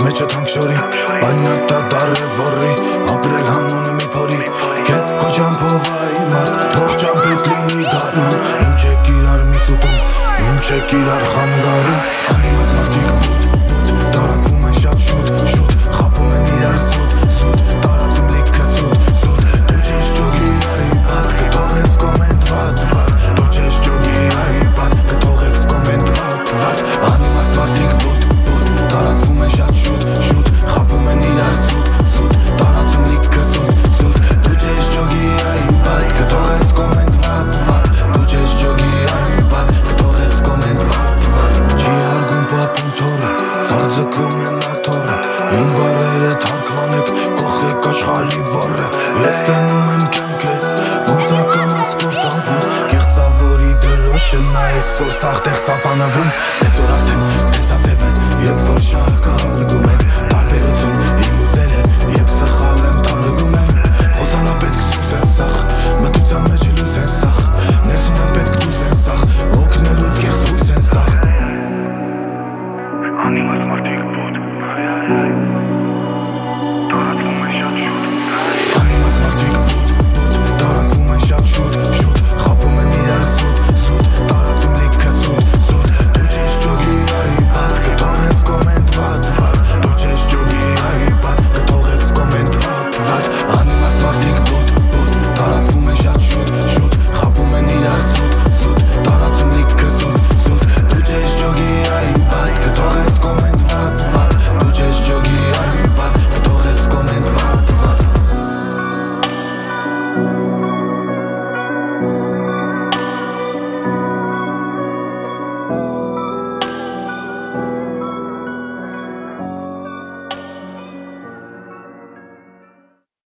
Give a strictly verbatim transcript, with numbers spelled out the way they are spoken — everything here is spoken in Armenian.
մեջը թանք շորի Բանյատա դարը վորի ապրել հանունը մի փորի Կեն քո ճամփովայի մարդ թող ճամփետ լինի գարուն Ինչ եք իրար մի սուտում ինչ եք իրար խանգարում Անիմաց